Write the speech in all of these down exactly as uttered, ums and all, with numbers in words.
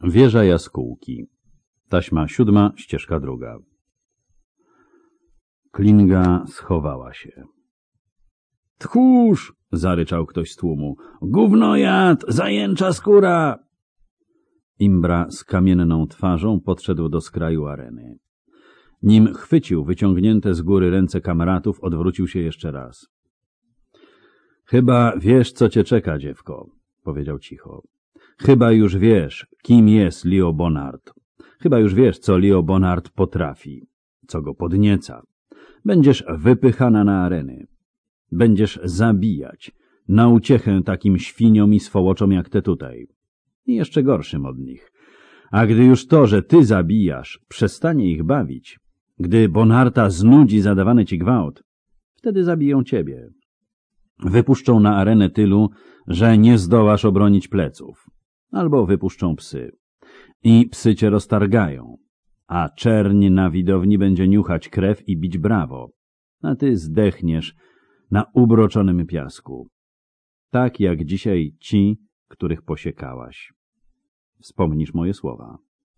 Wieża jaskółki. Taśma siódma, ścieżka druga. Klinga schowała się. Tchórz! Zaryczał ktoś z tłumu. Gównojad! Zajęcza skóra! Imbra z kamienną twarzą podszedł do skraju areny. Nim chwycił wyciągnięte z góry ręce kamratów, odwrócił się jeszcze raz. Chyba wiesz, co cię czeka, dziewko, powiedział cicho. Chyba już wiesz, kim jest Leo Bonard. Chyba już wiesz, co Leo Bonard potrafi, co go podnieca. Będziesz wypychana na areny. Będziesz zabijać, na uciechę takim świniom i swołoczom jak te tutaj. I jeszcze gorszym od nich. A gdy już to, że ty zabijasz, przestanie ich bawić, gdy Bonarta znudzi zadawany ci gwałt, wtedy zabiją ciebie. Wypuszczą na arenę tylu, że nie zdołasz obronić pleców. Albo wypuszczą psy. I psy cię roztargają. A czerń na widowni będzie niuchać krew i bić brawo. A ty zdechniesz na ubroczonym piasku. Tak jak dzisiaj ci, których posiekałaś. Wspomnisz moje słowa.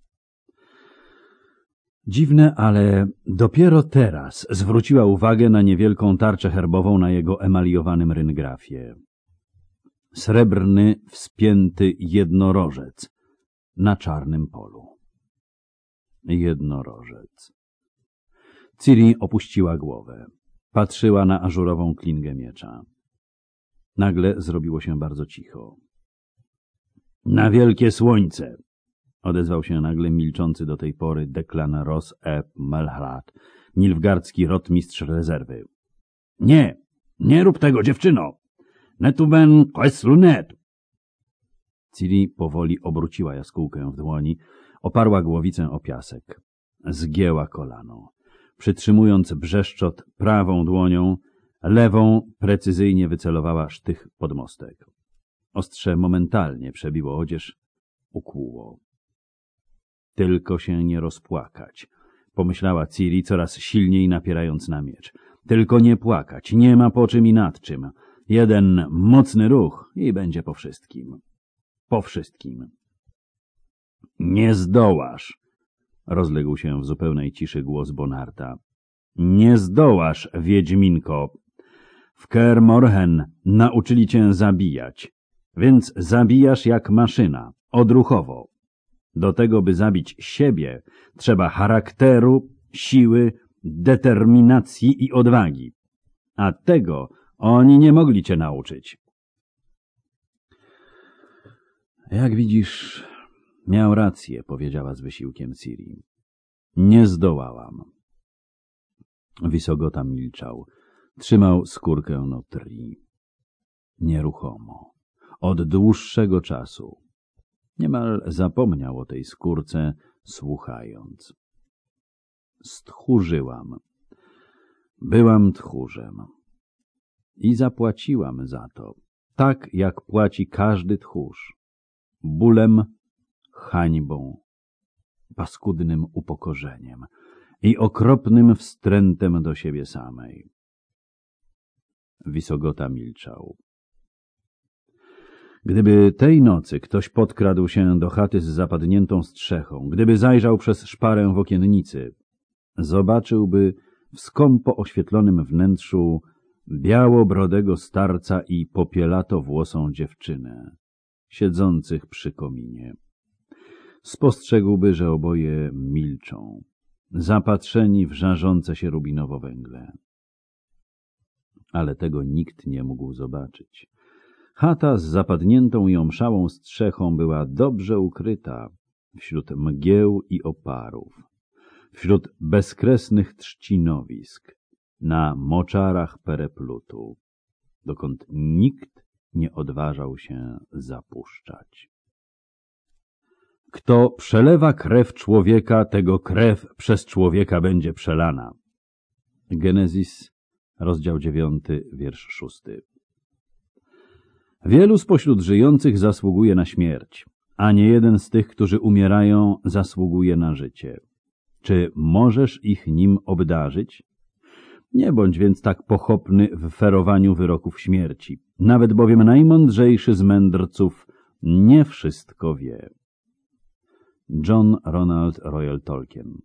Dziwne, ale dopiero teraz zwróciła uwagę na niewielką tarczę herbową na jego emaliowanym ryngrafie. Srebrny, wspięty jednorożec na czarnym polu. Jednorożec. Ciri opuściła głowę. Patrzyła na ażurową klingę miecza. Nagle zrobiło się bardzo cicho. Na wielkie słońce! Odezwał się nagle milczący do tej pory Declan Ross ep Melhrat, nilfgaardzki rotmistrz rezerwy. Nie, nie rób tego, dziewczyno! Netuben queslunet! Ciri powoli obróciła jaskółkę w dłoni, oparła głowicę o piasek. Zgięła kolano. Przytrzymując brzeszczot prawą dłonią, lewą precyzyjnie wycelowała sztych pod mostek. Ostrze momentalnie przebiło odzież, ukłuło. Tylko się nie rozpłakać, pomyślała Ciri, coraz silniej napierając na miecz. Tylko nie płakać, nie ma po czym i nad czym. Jeden mocny ruch i będzie po wszystkim. Po wszystkim. Nie zdołasz, rozległ się w zupełnej ciszy głos Bonarta. Nie zdołasz, wiedźminko. W Kaer Morhen nauczyli cię zabijać, więc zabijasz jak maszyna, odruchowo. Do tego, by zabić siebie, trzeba charakteru, siły, determinacji i odwagi. A tego oni nie mogli cię nauczyć. Jak widzisz, miał rację, powiedziała z wysiłkiem Ciri. Nie zdołałam. Wisogota milczał. Trzymał skórkę Notri. Nieruchomo. Od dłuższego czasu. Niemal zapomniał o tej skórce, słuchając. Stchórzyłam. Byłam tchórzem. I zapłaciłam za to, tak jak płaci każdy tchórz. Bólem, hańbą, paskudnym upokorzeniem i okropnym wstrętem do siebie samej. Wisogota milczał. Gdyby tej nocy ktoś podkradł się do chaty z zapadniętą strzechą, gdyby zajrzał przez szparę w okiennicy, zobaczyłby w skąpo oświetlonym wnętrzu białobrodego starca i popielatowłosą dziewczynę, siedzących przy kominie. Spostrzegłby, że oboje milczą, zapatrzeni w żarzące się rubinowo węgle. Ale tego nikt nie mógł zobaczyć. Chata z zapadniętą i omszałą strzechą była dobrze ukryta wśród mgieł i oparów, wśród bezkresnych trzcinowisk, na moczarach pereplutu, dokąd nikt nie odważał się zapuszczać. Kto przelewa krew człowieka, tego krew przez człowieka będzie przelana. Genezis, rozdział dziewiąty, wiersz szósty. Wielu spośród żyjących zasługuje na śmierć, a nie jeden z tych, którzy umierają, zasługuje na życie. Czy możesz ich nim obdarzyć? Nie bądź więc tak pochopny w ferowaniu wyroków śmierci. Nawet bowiem najmądrzejszy z mędrców nie wszystko wie. John Ronald Royal Tolkien.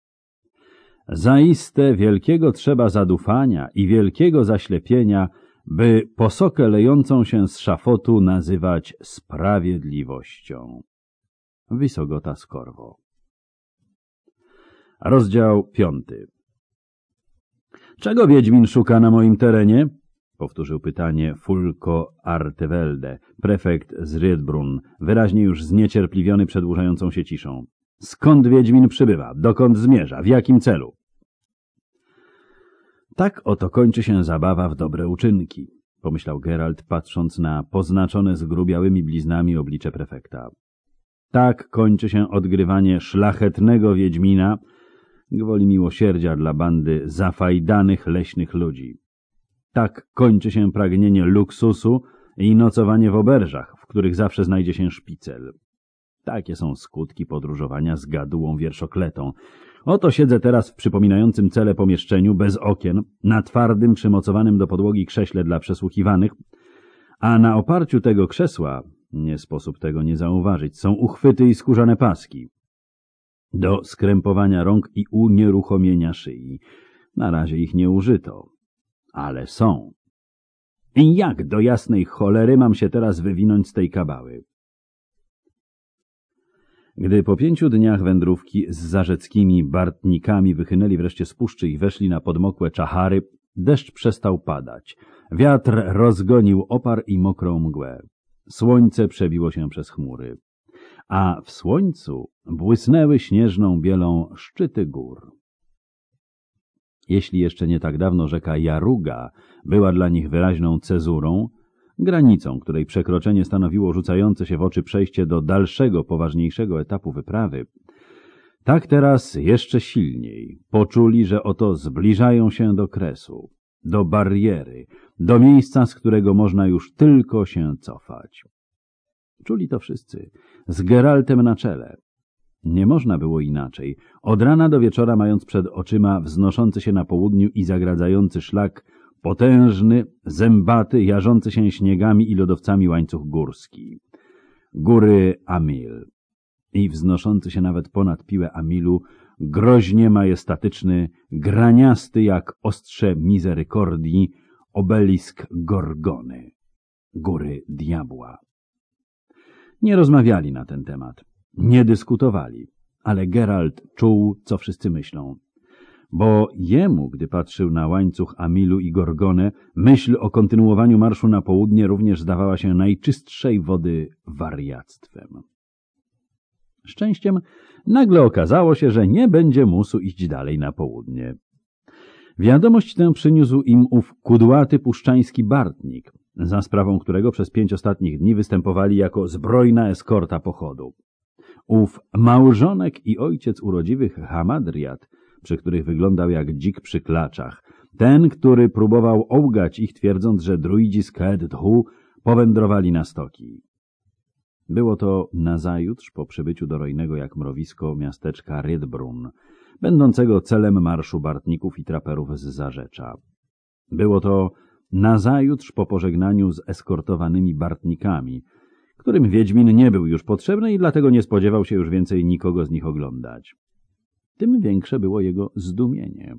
Zaiste wielkiego trzeba zadufania i wielkiego zaślepienia, by posokę lejącą się z szafotu nazywać sprawiedliwością. Wisogota z Corvo. Rozdział piąty. Czego Wiedźmin szuka na moim terenie? Powtórzył pytanie Fulko Artevelde, prefekt z Riedbrunn, wyraźnie już zniecierpliwiony przedłużającą się ciszą. Skąd Wiedźmin przybywa? Dokąd zmierza? W jakim celu? Tak oto kończy się zabawa w dobre uczynki, pomyślał Geralt, patrząc na poznaczone zgrubiałymi bliznami oblicze prefekta. Tak kończy się odgrywanie szlachetnego Wiedźmina, gwoli miłosierdzia dla bandy zafajdanych leśnych ludzi. Tak kończy się pragnienie luksusu i nocowanie w oberżach, w których zawsze znajdzie się szpicel. Takie są skutki podróżowania z gadułą wierszokletą. Oto siedzę teraz w przypominającym cele pomieszczeniu, bez okien, na twardym, przymocowanym do podłogi krześle dla przesłuchiwanych, a na oparciu tego krzesła, nie sposób tego nie zauważyć, są uchwyty i skórzane paski do skrępowania rąk i unieruchomienia szyi. Na razie ich nie użyto, ale są. I jak do jasnej cholery mam się teraz wywinąć z tej kabały? Gdy po pięciu dniach wędrówki z zarzeckimi bartnikami wychynęli wreszcie z puszczy i weszli na podmokłe czachary, deszcz przestał padać. Wiatr rozgonił opar i mokrą mgłę. Słońce przebiło się przez chmury. A w słońcu błysnęły śnieżną bielą szczyty gór. Jeśli jeszcze nie tak dawno rzeka Jaruga była dla nich wyraźną cezurą, granicą, której przekroczenie stanowiło rzucające się w oczy przejście do dalszego, poważniejszego etapu wyprawy, tak teraz jeszcze silniej poczuli, że oto zbliżają się do kresu, do bariery, do miejsca, z którego można już tylko się cofać. Czuli to wszyscy, z Geraltem na czele. Nie można było inaczej. Od rana do wieczora mając przed oczyma wznoszący się na południu i zagradzający szlak potężny, zębaty, jarzący się śniegami i lodowcami łańcuch górski. Góry Amil. I wznoszący się nawet ponad piłę Amilu, groźnie majestatyczny, graniasty jak ostrze miserykordii, obelisk Gorgony. Góry Diabła. Nie rozmawiali na ten temat. Nie dyskutowali, ale Geralt czuł, co wszyscy myślą. Bo jemu, gdy patrzył na łańcuch Amilu i Gorgonę, myśl o kontynuowaniu marszu na południe również zdawała się najczystszej wody wariactwem. Szczęściem nagle okazało się, że nie będzie musu iść dalej na południe. Wiadomość tę przyniósł im ów kudłaty puszczański bartnik, za sprawą którego przez pięć ostatnich dni występowali jako zbrojna eskorta pochodu. Ów małżonek i ojciec urodziwych hamadriad, przy których wyglądał jak dzik przy klaczach, ten, który próbował ołgać ich, twierdząc, że druidzi z Kaed-Dhu powędrowali na stoki. Było to nazajutrz po przybyciu do rojnego jak mrowisko miasteczka Riedbrunn, będącego celem marszu bartników i traperów z Zarzecza. Było to nazajutrz po pożegnaniu z eskortowanymi bartnikami, którym Wiedźmin nie był już potrzebny i dlatego nie spodziewał się już więcej nikogo z nich oglądać. Tym większe było jego zdumienie.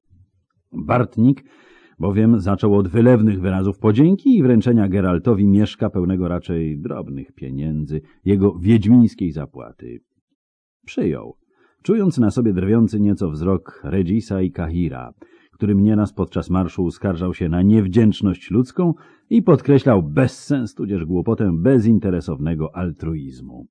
Bartnik bowiem zaczął od wylewnych wyrazów podzięki i wręczenia Geraltowi mieszka pełnego raczej drobnych pieniędzy, jego wiedźmińskiej zapłaty. Przyjął, czując na sobie drwiący nieco wzrok Regisa i Kahira, którym nieraz podczas marszu uskarżał się na niewdzięczność ludzką i podkreślał bezsens, tudzież głupotę bezinteresownego altruizmu.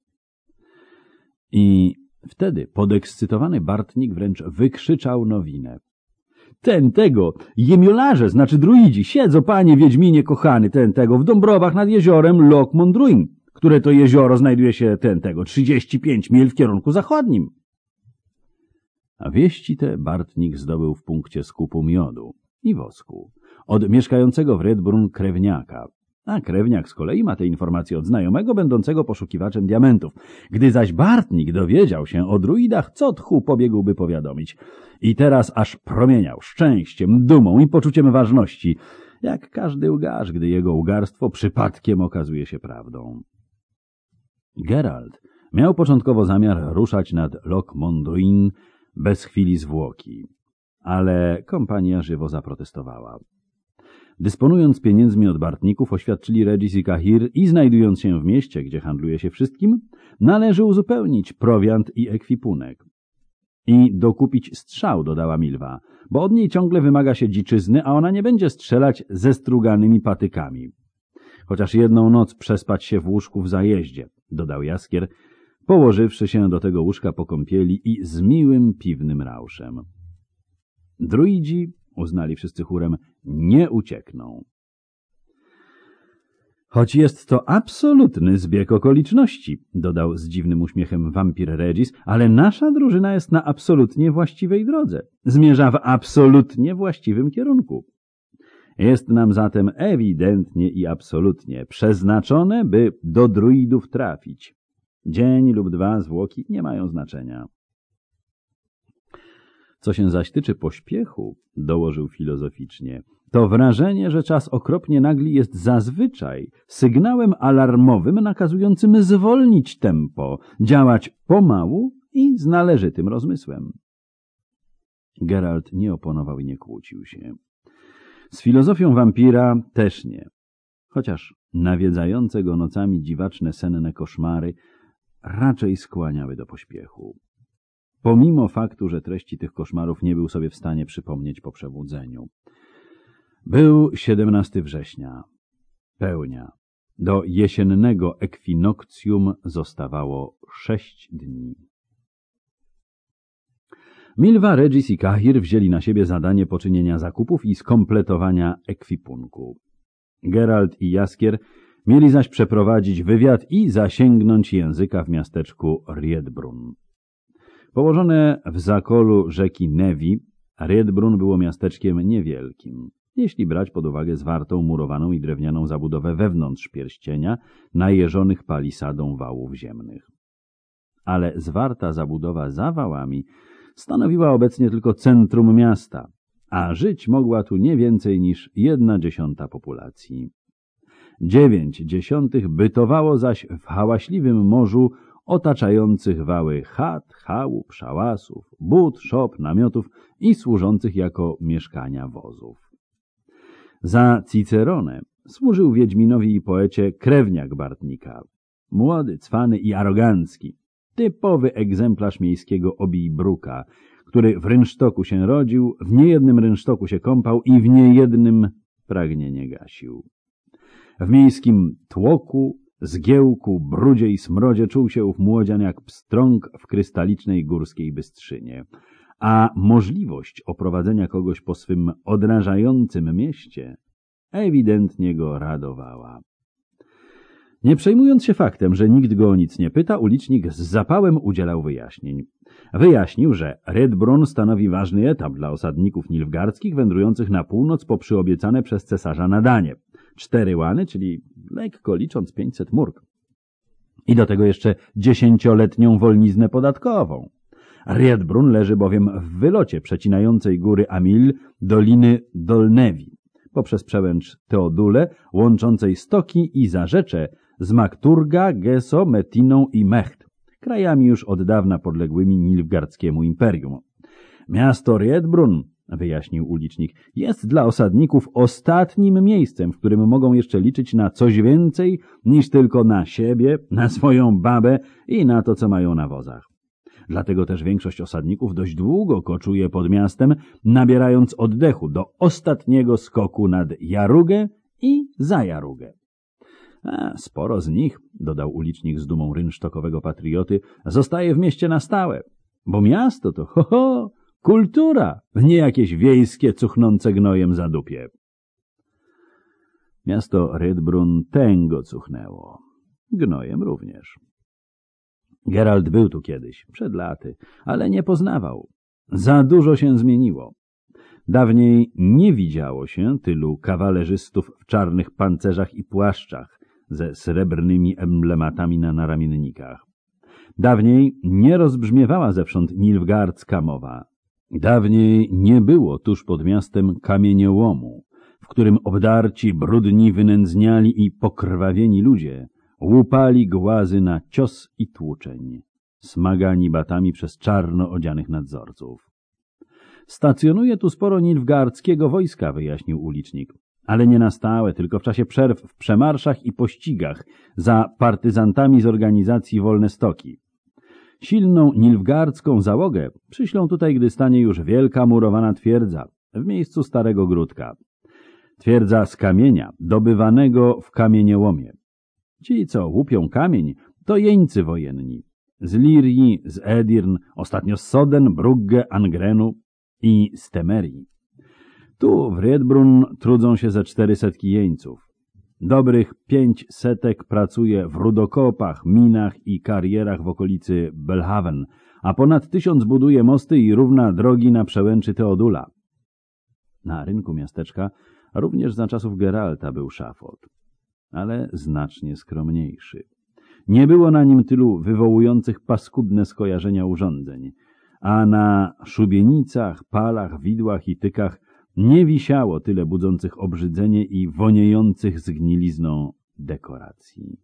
I wtedy podekscytowany Bartnik wręcz wykrzyczał nowinę. Ten tego, jemiolarze, znaczy druidzi, siedzą, panie Wiedźminie kochany, ten tego, w Dąbrowach nad jeziorem Loch Mondruin, które to jezioro znajduje się ten tego, trzydzieści pięć mil w kierunku zachodnim. A wieści te Bartnik zdobył w punkcie skupu miodu i wosku od mieszkającego w Riedbrunn krewniaka, a krewniak z kolei ma te informacje od znajomego będącego poszukiwaczem diamentów. Gdy zaś Bartnik dowiedział się o druidach, co tchu pobiegłby powiadomić. I teraz aż promieniał szczęściem, dumą i poczuciem ważności, jak każdy ugarz, gdy jego ugarstwo przypadkiem okazuje się prawdą. Geralt Miał początkowo zamiar ruszać nad Loch Mondruin bez chwili zwłoki, ale kompania żywo zaprotestowała. Dysponując pieniędzmi od Bartników, oświadczyli Regis i Cahir i znajdując się w mieście, gdzie handluje się wszystkim, należy uzupełnić prowiant i ekwipunek. I dokupić strzał, dodała Milwa, bo od niej ciągle wymaga się dziczyzny, a ona nie będzie strzelać ze struganymi patykami. Chociaż jedną noc przespać się w łóżku w zajeździe, dodał Jaskier, położywszy się do tego łóżka po kąpieli i z miłym piwnym rauszem. Druidzi, uznali wszyscy chórem, nie uciekną. Choć jest to absolutny zbieg okoliczności, dodał z dziwnym uśmiechem wampir Regis, ale nasza drużyna jest na absolutnie właściwej drodze. Zmierza w absolutnie właściwym kierunku. Jest nam zatem ewidentnie i absolutnie przeznaczone, by do druidów trafić. Dzień lub dwa zwłoki nie mają znaczenia. Co się zaś tyczy pośpiechu, dołożył filozoficznie, to wrażenie, że czas okropnie nagli jest zazwyczaj sygnałem alarmowym nakazującym zwolnić tempo, działać pomału i z należytym rozmysłem. Geralt nie oponował i nie kłócił się. Z filozofią wampira też nie, chociaż nawiedzające go nocami dziwaczne senne koszmary raczej skłaniały do pośpiechu. Pomimo faktu, że treści tych koszmarów nie był sobie w stanie przypomnieć po przebudzeniu. Był siedemnastego września. Pełnia. Do jesiennego ekwinokcjum zostawało sześć dni. Milwa, Regis i Cahir wzięli na siebie zadanie poczynienia zakupów i skompletowania ekwipunku. Geralt i Jaskier mieli zaś przeprowadzić wywiad i zasięgnąć języka w miasteczku Riedbrunn. Położone w zakolu rzeki Nevi, Riedbrunn było miasteczkiem niewielkim, jeśli brać pod uwagę zwartą, murowaną i drewnianą zabudowę wewnątrz pierścienia, najeżonych palisadą wałów ziemnych. Ale zwarta zabudowa za wałami stanowiła obecnie tylko centrum miasta, a żyć mogła tu nie więcej niż jedna dziesiąta populacji. Dziewięć dziesiątych bytowało zaś w hałaśliwym morzu otaczających wały chat, chałup, szałasów, bud, szop, namiotów i służących jako mieszkania wozów. Za Cicerone służył Wiedźminowi i poecie krewniak Bartnika, młody, cwany i arogancki, typowy egzemplarz miejskiego Obijbruka, który w rynsztoku się rodził, w niejednym rynsztoku się kąpał i w niejednym pragnienie gasił. W miejskim tłoku, zgiełku, brudzie i smrodzie czuł się ów młodzian jak pstrąg w krystalicznej górskiej bystrzynie, a możliwość oprowadzenia kogoś po swym odrażającym mieście ewidentnie go radowała. Nie przejmując się faktem, że nikt go o nic nie pyta, ulicznik z zapałem udzielał wyjaśnień. Wyjaśnił, że Riedbrunn stanowi ważny etap dla osadników nilfgaardzkich wędrujących na północ po przyobiecane przez cesarza nadanie. Cztery łany, czyli lekko licząc pięćset murk. I do tego jeszcze dziesięcioletnią wolniznę podatkową. Riedbrunn leży bowiem w wylocie przecinającej góry Amil doliny Dolnevi, poprzez przełęcz Teodule, łączącej stoki i zarzecze z Makturga, Geso, Metiną i Mecht, krajami już od dawna podległymi nilfgaardzkiemu imperium. Miasto Riedbrunn, wyjaśnił ulicznik, jest dla osadników ostatnim miejscem, w którym mogą jeszcze liczyć na coś więcej niż tylko na siebie, na swoją babę i na to, co mają na wozach. Dlatego też większość osadników dość długo koczuje pod miastem, nabierając oddechu do ostatniego skoku nad Jarugę i za Jarugę. A, sporo z nich, dodał ulicznik z dumą rynsztokowego patrioty, zostaje w mieście na stałe, bo miasto to, ho, ho, kultura, nie jakieś wiejskie, cuchnące gnojem zadupie. Miasto Riedbrunn tęgo cuchnęło, gnojem również. Geralt był tu kiedyś, przed laty, ale nie poznawał. Za dużo się zmieniło. Dawniej nie widziało się tylu kawalerzystów w czarnych pancerzach i płaszczach ze srebrnymi emblematami na naramiennikach. Dawniej nie rozbrzmiewała zewsząd nilfgaardzka mowa. Dawniej nie było tuż pod miastem kamieniołomu, w którym obdarci, brudni, wynędzniali i pokrwawieni ludzie łupali głazy na cios i tłuczeń, smagani batami przez czarno odzianych nadzorców. Stacjonuje tu sporo nilfgaardzkiego wojska, wyjaśnił ulicznik, ale nie na stałe, tylko w czasie przerw w przemarszach i pościgach za partyzantami z organizacji Wolne Stoki. Silną nilfgaardzką załogę przyślą tutaj, gdy stanie już wielka murowana twierdza w miejscu starego Gródka. Twierdza z kamienia, dobywanego w kamieniołomie. Ci, co łupią kamień, to jeńcy wojenni. Z Lirii, z Edirn, ostatnio z Soden, Brugge, Angrenu i z Temerii. Tu w Riedbrunn trudzą się ze cztery setki jeńców. Dobrych pięć setek pracuje w rudokopach, minach i karierach w okolicy Belhaven, a ponad tysiąc buduje mosty i równa drogi na przełęczy Teodula. Na rynku miasteczka również za czasów Geralta był szafot, ale znacznie skromniejszy. Nie było na nim tylu wywołujących paskudne skojarzenia urządzeń, a na szubienicach, palach, widłach i tykach nie wisiało tyle budzących obrzydzenie i woniejących zgnilizną dekoracji.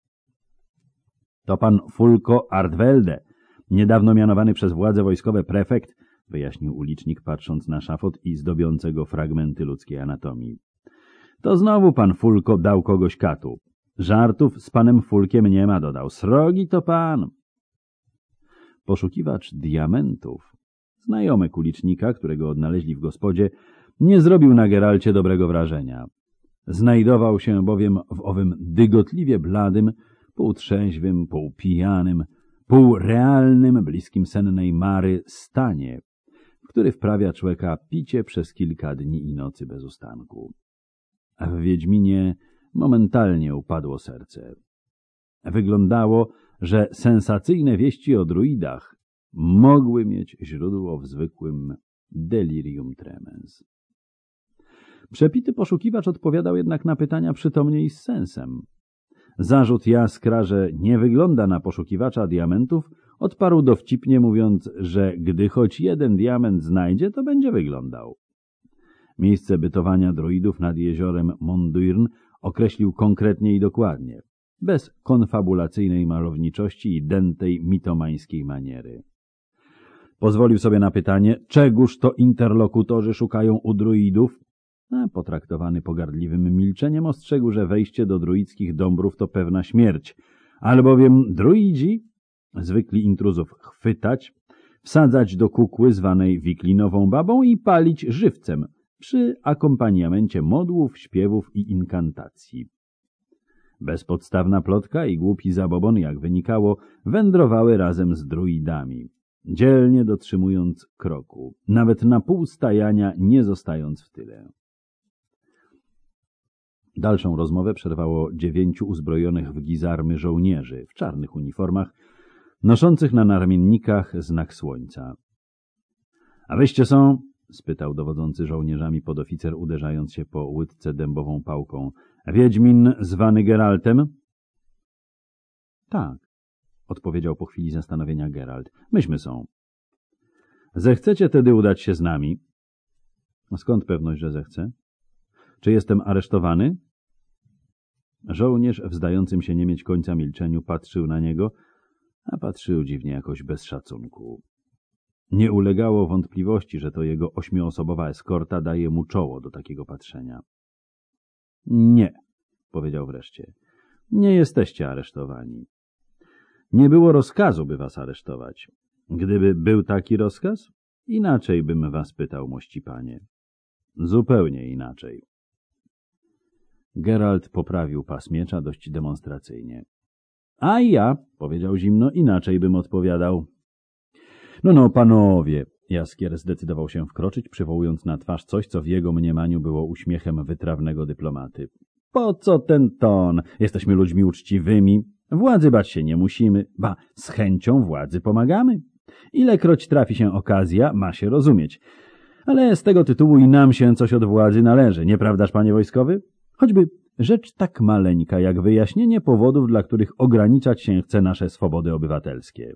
To pan Fulko Ardwelde, niedawno mianowany przez władze wojskowe prefekt, wyjaśnił ulicznik, patrząc na szafot i zdobiącego fragmenty ludzkiej anatomii. To znowu pan Fulko dał kogoś katu. Żartów z panem Fulkiem nie ma, dodał. Srogi to pan. Poszukiwacz diamentów, znajomek ulicznika, którego odnaleźli w gospodzie, nie zrobił na Geralcie dobrego wrażenia. Znajdował się bowiem w owym dygotliwie bladym, półtrzeźwym, półpijanym, półrealnym, bliskim sennej mary stanie, w który wprawia człowieka picie przez kilka dni i nocy bez ustanku. A w Wiedźminie momentalnie upadło serce. Wyglądało, że sensacyjne wieści o druidach mogły mieć źródło w zwykłym delirium tremens. Przepity poszukiwacz odpowiadał jednak na pytania przytomnie i z sensem. Zarzut Jaskra, że nie wygląda na poszukiwacza diamentów, odparł dowcipnie, mówiąc, że gdy choć jeden diament znajdzie, to będzie wyglądał. Miejsce bytowania druidów nad jeziorem Mondurn określił konkretnie i dokładnie, bez konfabulacyjnej malowniczości i dętej mitomańskiej maniery. Pozwolił sobie na pytanie, czegóż to interlokutorzy szukają u druidów, a potraktowany pogardliwym milczeniem ostrzegł, że wejście do druidzkich dąbrów to pewna śmierć, albowiem druidzi zwykli intruzów chwytać, wsadzać do kukły zwanej wiklinową babą i palić żywcem przy akompaniamencie modłów, śpiewów i inkantacji. Bezpodstawna plotka i głupi zabobon, jak wynikało, wędrowały razem z druidami, dzielnie dotrzymując kroku, nawet na pół stajania nie zostając w tyle. Dalszą rozmowę przerwało dziewięciu uzbrojonych w gizarmy żołnierzy w czarnych uniformach, noszących na naramiennikach znak słońca. — A wyście są? — spytał dowodzący żołnierzami podoficer, uderzając się po łydce dębową pałką. — Wiedźmin zwany Geraltem? — Tak — odpowiedział po chwili zastanowienia Geralt. — Myśmy są. — Zechcecie tedy udać się z nami? — Skąd pewność, że zechcę? — Czy jestem aresztowany? Żołnierz, wzdającym się nie mieć końca milczeniu, patrzył na niego, a patrzył dziwnie jakoś bez szacunku. Nie ulegało wątpliwości, że to jego ośmioosobowa eskorta daje mu czoło do takiego patrzenia. — Nie — powiedział wreszcie. — Nie jesteście aresztowani. Nie było rozkazu, by was aresztować. Gdyby był taki rozkaz, inaczej bym was pytał, mości panie. Zupełnie inaczej. Geralt poprawił pas miecza dość demonstracyjnie. — A ja — powiedział zimno — inaczej bym odpowiadał. — No, no, panowie! — Jaskier zdecydował się wkroczyć, przywołując na twarz coś, co w jego mniemaniu było uśmiechem wytrawnego dyplomaty. — Po co ten ton? Jesteśmy ludźmi uczciwymi. Władzy bać się nie musimy, ba, z chęcią władzy pomagamy. Ilekroć trafi się okazja, ma się rozumieć. Ale z tego tytułu i nam się coś od władzy należy, nieprawdaż, panie wojskowy? Choćby rzecz tak maleńka, jak wyjaśnienie powodów, dla których ograniczać się chce nasze swobody obywatelskie.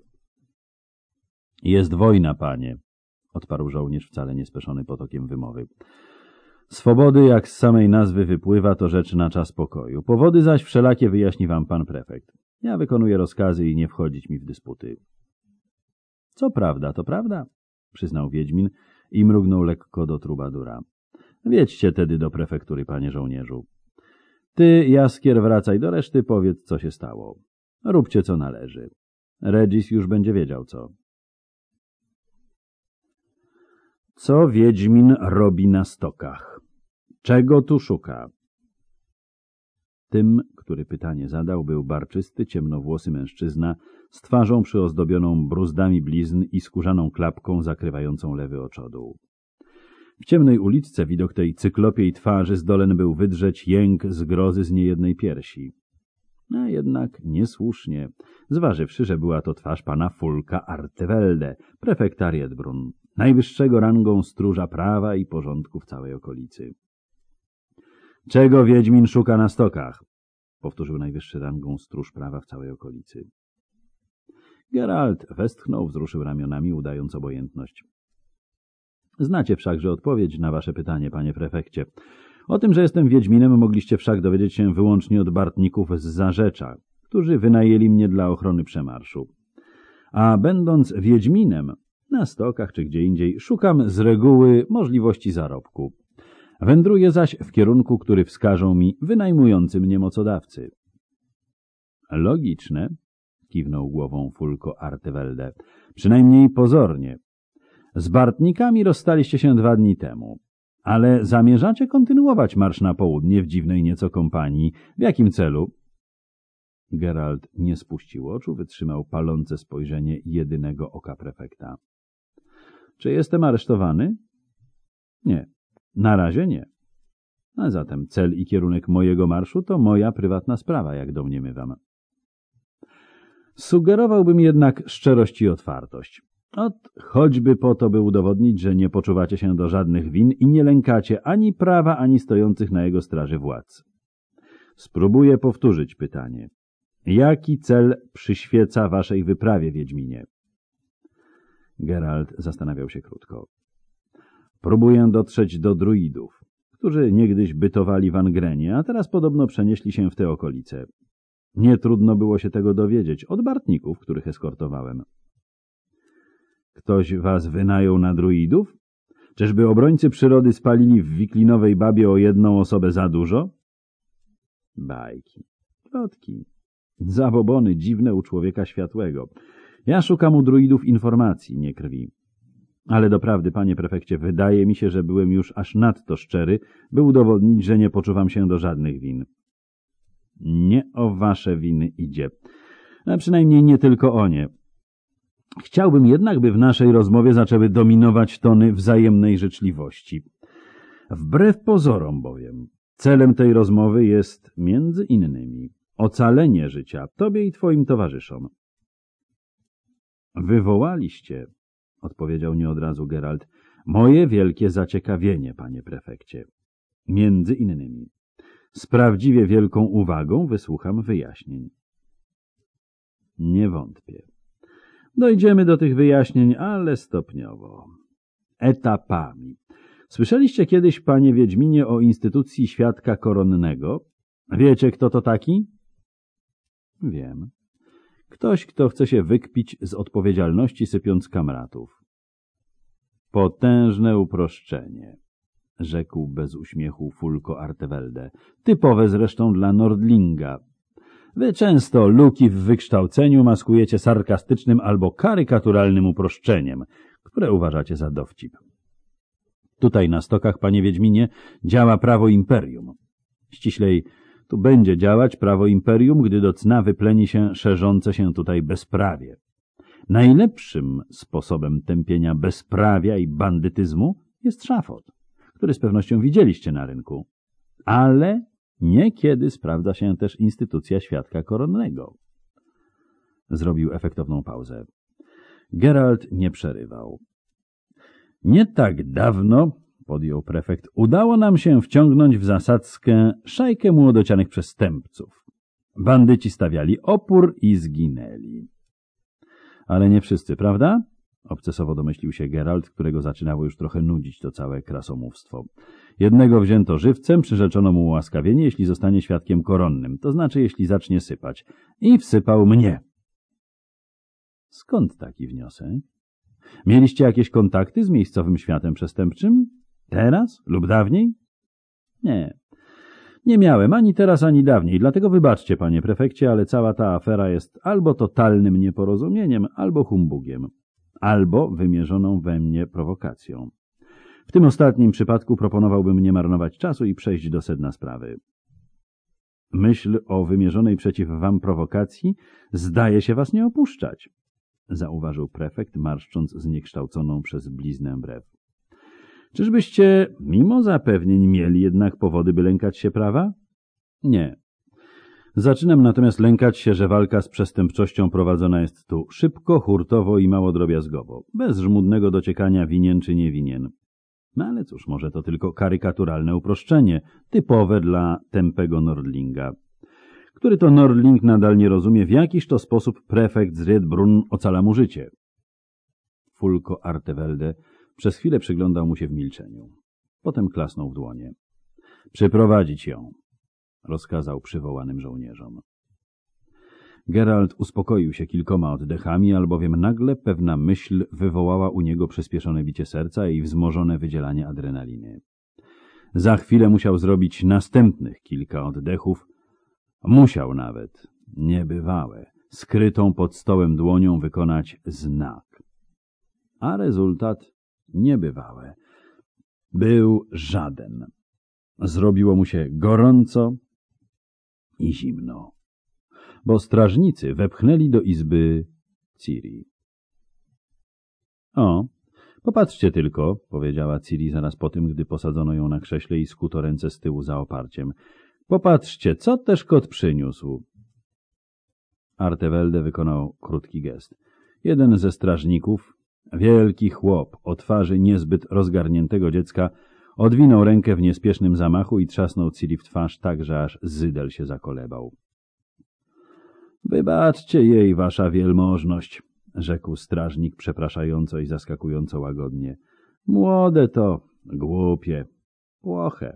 — Jest wojna, panie — odparł żołnierz, wcale nie speszony potokiem wymowy. — Swobody, jak z samej nazwy wypływa, to rzecz na czas pokoju. Powody zaś wszelakie wyjaśni wam pan prefekt. Ja wykonuję rozkazy i nie wchodzić mi w dysputy. Co prawda, to prawda, przyznał Wiedźmin i mrugnął lekko do trubadura. Wiedźcie tedy do prefektury, panie żołnierzu. Ty, Jaskier, wracaj do reszty, powiedz, co się stało. Róbcie, co należy. Regis już będzie wiedział, co. Co Wiedźmin robi na stokach? Czego tu szuka? Tym, który pytanie zadał, był barczysty, ciemnowłosy mężczyzna z twarzą przyozdobioną bruzdami blizn i skórzaną klapką zakrywającą lewy oczodół. W ciemnej uliczce widok tej cyklopiej twarzy zdolen był wydrzeć jęk zgrozy z niejednej piersi. A jednak niesłusznie, zważywszy, że była to twarz pana Fulka Artevelde, prefekta Riedbrunn, najwyższego rangą stróża prawa i porządku w całej okolicy. Czego Wiedźmin szuka na stokach? Powtórzył najwyższy rangą stróż prawa w całej okolicy. Geralt westchnął, wzruszył ramionami, udając obojętność. Znacie wszakże odpowiedź na wasze pytanie, panie prefekcie. O tym, że jestem Wiedźminem, mogliście wszak dowiedzieć się wyłącznie od Bartników z Zarzecza, którzy wynajęli mnie dla ochrony przemarszu. A będąc Wiedźminem, na stokach czy gdzie indziej, szukam z reguły możliwości zarobku. Wędruję zaś w kierunku, który wskażą mi wynajmujący mnie mocodawcy. Logiczne, kiwnął głową Fulko Artevelde, przynajmniej pozornie. Z Bartnikami rozstaliście się dwa dni temu, ale zamierzacie kontynuować marsz na południe w dziwnej nieco kompanii. W jakim celu? Geralt nie spuścił oczu, wytrzymał palące spojrzenie jedynego oka prefekta. Czy jestem aresztowany? Nie, na razie nie. A zatem cel i kierunek mojego marszu to moja prywatna sprawa, jak domniemywam. Sugerowałbym jednak szczerość i otwartość. Ot, choćby po to, by udowodnić, że nie poczuwacie się do żadnych win i nie lękacie ani prawa, ani stojących na jego straży władz. Spróbuję powtórzyć pytanie. Jaki cel przyświeca waszej wyprawie, Wiedźminie? Geralt zastanawiał się krótko. Próbuję dotrzeć do druidów, którzy niegdyś bytowali w Angrenie, a teraz podobno przenieśli się w te okolice. Nie trudno było się tego dowiedzieć od Bartników, których eskortowałem. Ktoś was wynajął na druidów? Czyżby obrońcy przyrody spalili w Wiklinowej Babie o jedną osobę za dużo? Bajki, plotki, zabobony dziwne u człowieka światłego. Ja szukam u druidów informacji, nie krwi. Ale doprawdy, panie prefekcie, wydaje mi się, że byłem już aż nadto szczery, by udowodnić, że nie poczuwam się do żadnych win. Nie o wasze winy idzie, a przynajmniej nie tylko o nie. Chciałbym jednak, by w naszej rozmowie zaczęły dominować tony wzajemnej życzliwości. Wbrew pozorom bowiem, celem tej rozmowy jest między innymi ocalenie życia tobie i twoim towarzyszom. Wywołaliście, odpowiedział nie od razu Geralt, moje wielkie zaciekawienie, panie prefekcie. Między innymi. Z prawdziwie wielką uwagą wysłucham wyjaśnień. Nie wątpię. Dojdziemy do tych wyjaśnień, ale stopniowo. Etapami. Słyszeliście kiedyś, panie Wiedźminie, o instytucji świadka koronnego? Wiecie, kto to taki? Wiem. Ktoś, kto chce się wykpić z odpowiedzialności, sypiąc kamratów. Potężne uproszczenie, rzekł bez uśmiechu Fulko Artevelde. Typowe zresztą dla Nordlinga. Wy często luki w wykształceniu maskujecie sarkastycznym albo karykaturalnym uproszczeniem, które uważacie za dowcip. Tutaj na stokach, panie Wiedźminie, działa prawo imperium. Ściślej, tu będzie działać prawo imperium, gdy do cna wypleni się szerzące się tutaj bezprawie. Najlepszym sposobem tępienia bezprawia i bandytyzmu jest szafot, który z pewnością widzieliście na rynku. Ale niekiedy sprawdza się też instytucja świadka koronnego. Zrobił efektowną pauzę. Geralt nie przerywał. Nie tak dawno, podjął prefekt, udało nam się wciągnąć w zasadzkę szajkę młodocianych przestępców. Bandyci stawiali opór i zginęli. Ale nie wszyscy, prawda? obcesowo domyślił się Geralt, którego zaczynało już trochę nudzić to całe krasomówstwo. Jednego wzięto żywcem, przyrzeczono mu ułaskawienie, jeśli zostanie świadkiem koronnym, to znaczy jeśli zacznie sypać. I wsypał mnie. Skąd taki wniosek? Mieliście jakieś kontakty z miejscowym światem przestępczym? Teraz lub dawniej? Nie. Nie miałem ani teraz, ani dawniej, dlatego wybaczcie, panie prefekcie, ale cała ta afera jest albo totalnym nieporozumieniem, albo humbugiem, albo wymierzoną we mnie prowokacją. W tym ostatnim przypadku proponowałbym nie marnować czasu i przejść do sedna sprawy. Myśl o wymierzonej przeciw wam prowokacji zdaje się was nie opuszczać, zauważył prefekt, marszcząc zniekształconą przez bliznę brew. Czyżbyście mimo zapewnień mieli jednak powody, by lękać się prawa? Nie. Zaczynam natomiast lękać się, że walka z przestępczością prowadzona jest tu szybko, hurtowo i mało drobiazgowo, bez żmudnego dociekania winien czy nie winien. No ale cóż, może to tylko karykaturalne uproszczenie, typowe dla tępego Nordlinga, który to Nordling nadal nie rozumie, w jakiż to sposób prefekt z Riedbrunn ocala mu życie. Fulko Artevelde przez chwilę przyglądał mu się w milczeniu. Potem klasnął w dłonie. Przyprowadzić ją, rozkazał przywołanym żołnierzom. Geralt uspokoił się kilkoma oddechami, albowiem nagle pewna myśl wywołała u niego przyspieszone bicie serca i wzmożone wydzielanie adrenaliny. Za chwilę musiał zrobić następnych kilka oddechów. Musiał nawet, niebywałe, skrytą pod stołem dłonią wykonać znak. A rezultat niebywałe. Był żaden. Zrobiło mu się gorąco i zimno, bo strażnicy wepchnęli do izby Ciri. O, popatrzcie tylko, powiedziała Ciri zaraz po tym, gdy posadzono ją na krześle i skuto ręce z tyłu za oparciem. Popatrzcie, co też kot przyniósł. Artevelde wykonał krótki gest. Jeden ze strażników, wielki chłop o twarzy niezbyt rozgarniętego dziecka, odwinął rękę w niespiesznym zamachu i trzasnął Ciri w twarz tak, że aż Zydel się zakolebał. Wybaczcie jej, wasza wielmożność, rzekł strażnik przepraszająco i zaskakująco łagodnie. Młode to, głupie, płoche.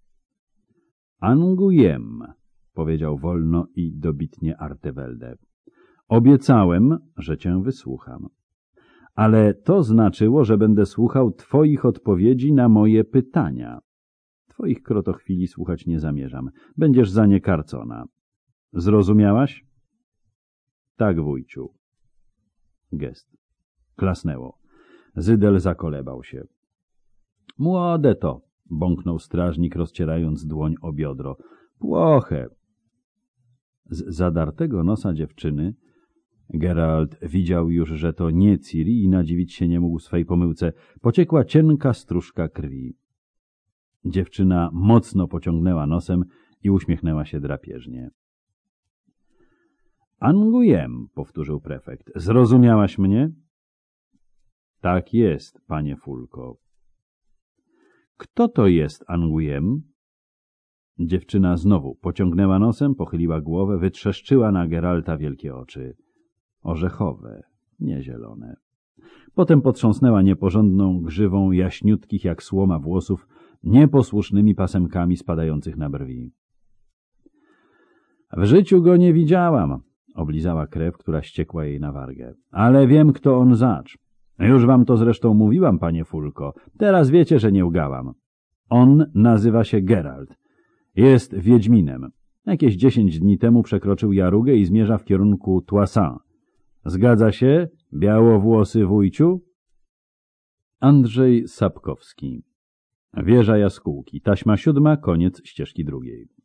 Angujem, powiedział wolno i dobitnie Artevelde. Obiecałem, że cię wysłucham. Ale to znaczyło, że będę słuchał twoich odpowiedzi na moje pytania. Twoich krotochwili słuchać nie zamierzam. Będziesz za nie karcona. Zrozumiałaś? Tak, wujciu. Gest. Klasnęło. Zydel zakolebał się. Młode to, bąknął strażnik, rozcierając dłoń o biodro. Płoche. Z zadartego nosa dziewczyny Geralt widział już, że to nie Ciri i nadziwić się nie mógł swej pomyłce. Pociekła cienka stróżka krwi. Dziewczyna mocno pociągnęła nosem i uśmiechnęła się drapieżnie. Angujem, powtórzył prefekt. Zrozumiałaś mnie? Tak jest, panie Fulko. Kto to jest Angujem? Dziewczyna znowu pociągnęła nosem, pochyliła głowę, wytrzeszczyła na Geralta wielkie oczy. Orzechowe, nie zielone. Potem potrząsnęła nieporządną grzywą jaśniutkich jak słoma włosów, nieposłusznymi pasemkami spadających na brwi. W życiu go nie widziałam, oblizała krew, która ściekła jej na wargę. Ale wiem, kto on zacz. Już wam to zresztą mówiłam, panie Fulko. Teraz wiecie, że nie łgałam. On nazywa się Geralt. Jest wiedźminem. Jakieś dziesięć dni temu przekroczył Jarugę i zmierza w kierunku Toisin. Zgadza się, białowłosy wujciu? Andrzej Sapkowski. Wieża jaskółki. Taśma siódma, koniec ścieżki drugiej.